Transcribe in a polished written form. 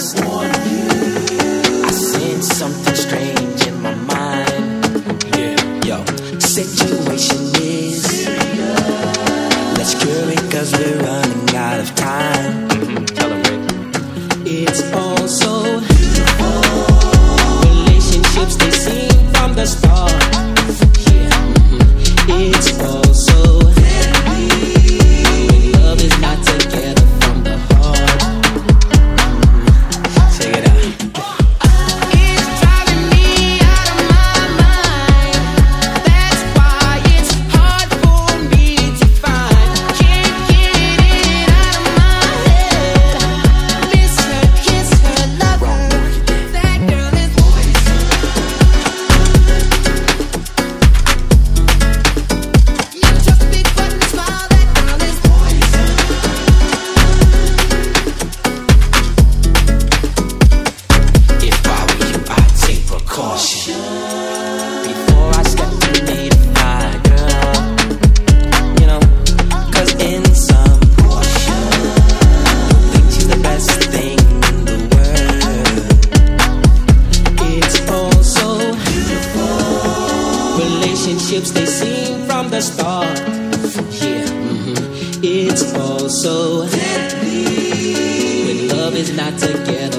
eyes on you. I sense something strange in my mind. Yeah, yo, situation is serious. Let's cure it 'cause we're running out of time. Tell them, Rick. It's all so beautiful. Relationships, they seem from the start. Yeah, it's all so deadly. When love is not together from the heart. Check it out. It's driving me out of my mind. That's why it's hard for me to find. Can't get it out of my head. Miss her, kiss her, love her. That girl is poison. Not just a big button smile. That girl is poison. If I were you, I'd take precaution before I step to meet a fly girl. You know, 'cause in some portion, you think she's the best thing in the world. It's all so beautiful. Relationships, they seem from the start. Yeah, it's all so deadly when love is not together.